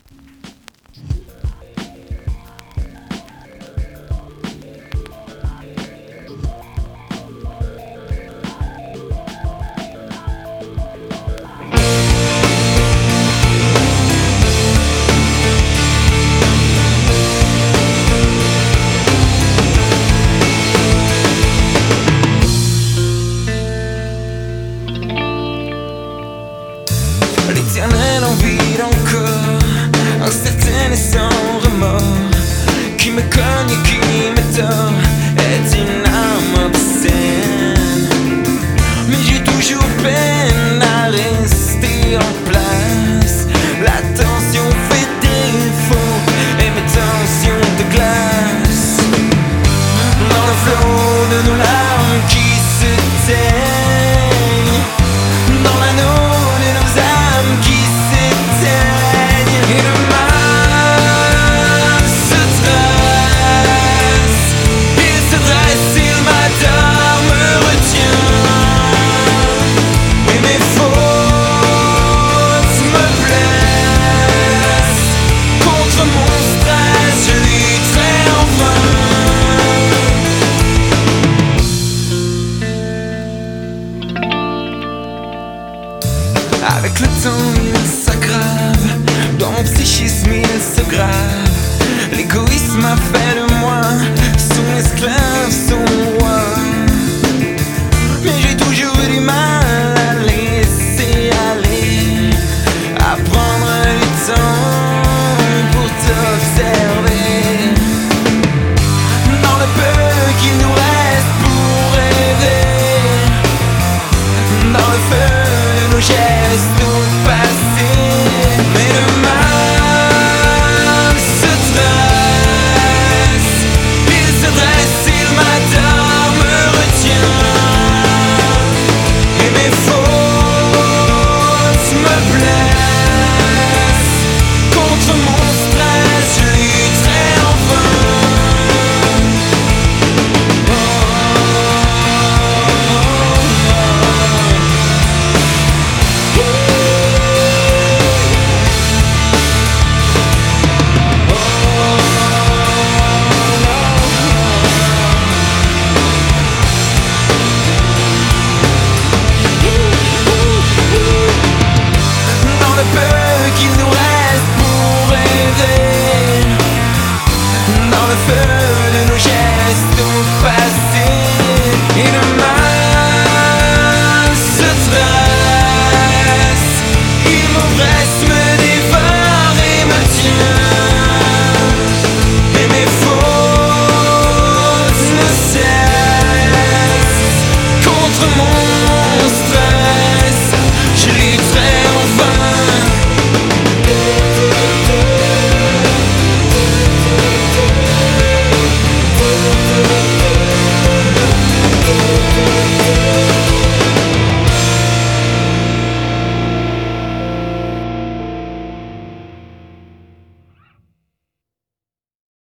L'éternel en vide encore, incertaine et sans remords, qui me cogne et qui me tord, est une âme obscène. Mais j'ai toujours peine à rester en place. La tension fait défaut et mes tensions de glace. Dans le flot de nos larmes qui se teignent, dans l'anneau de nos âmes qui s'éteignent, et le mal se dresse, il m'adore, me retient, et mes fautes me blessent. Contre mon stress, je lutterai en vain. Avec le temps il s'aggrave, dans mon psychisme il se grave. L'égoïsme a fait de moi son esclave, son roi. Mais j'ai toujours eu du mal à laisser aller, à prendre du temps pour t'observer. Dans le peu qu'il nous reste pour rêver, dans le feu de nos gestes au passé, mais le mal se dresse, il m'adore, me retient, et mes fautes me blessent. Contre mon stress, je lutterai en vain. Dans le peu qu'il nous reste pour rêver, dans le feu de nos gestes au passé, et le mal se dresse, il m'oppresse, me dévore et me tient, et mes fautes ne cessent. Contre mon